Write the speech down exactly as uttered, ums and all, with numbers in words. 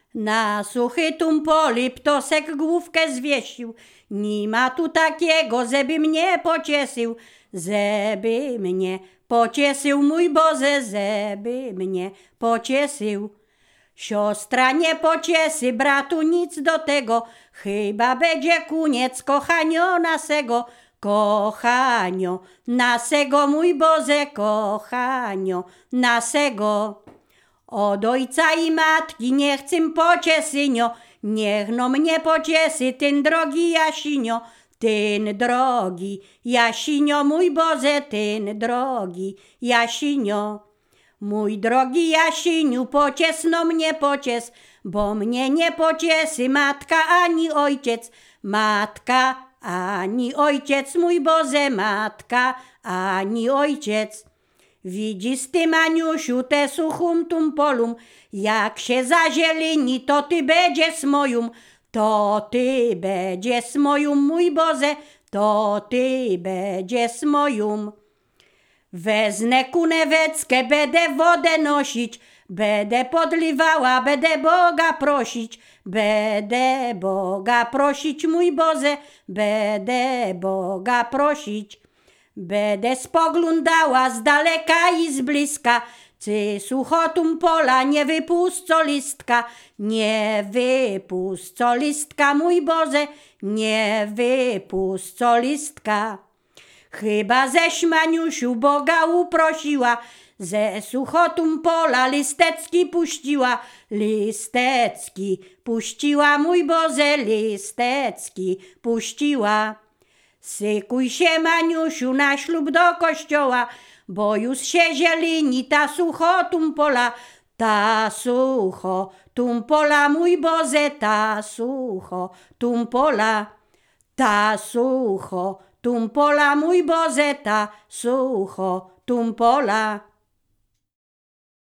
Na suchy tum poli ptosek główkę zwiesił. Nie ma tu takiego, żeby mnie pociesył, żeby mnie pociesył, mój Boże, żeby mnie pociesył. Siostra nie pociesy, bratu nic do tego, chyba będzie koniec kochanio nasego, kochanio nasego, mój Boże, kochanio nasego. Od ojca i matki nie chcę pociesynio, niech no mnie pociesy ten drogi Jasinio, ten drogi Jasinio, mój Boże, ten drogi Jasinio. Mój drogi Jasiniu, pociesno mnie pocies, bo mnie nie pociesy matka ani ojciec, matka ani ojciec, mój Boże, matka ani ojciec. Widzisz ty, Maniusiu, te suchum tum polum, jak się zazieleni, to ty będziesz moją, to ty będziesz moją, mój Boże, to ty będziesz moją. Wezmę kuneweckę, będę wodę nosić, będę podliwała, będę Boga prosić, będę Boga prosić, mój Boże, będę Boga prosić. Będę spoglądała z daleka i z bliska, czy suchotum pola nie wypuszczo listka, nie wypuszczo listka, mój Boże, nie wypuszczo listka. Chyba ześ, Maniusiu, Boga uprosiła, ze suchotum pola listecki puściła, listecki puściła, mój Boże, listecki puściła. Sykuj się, Maniusiu, na ślub do kościoła, bo już się zieleni ta suchotum pola, ta sucho tum pola, mój Boże, ta sucho tum pola, ta sucho tum pola, mój Boże, ta sucho tum pola.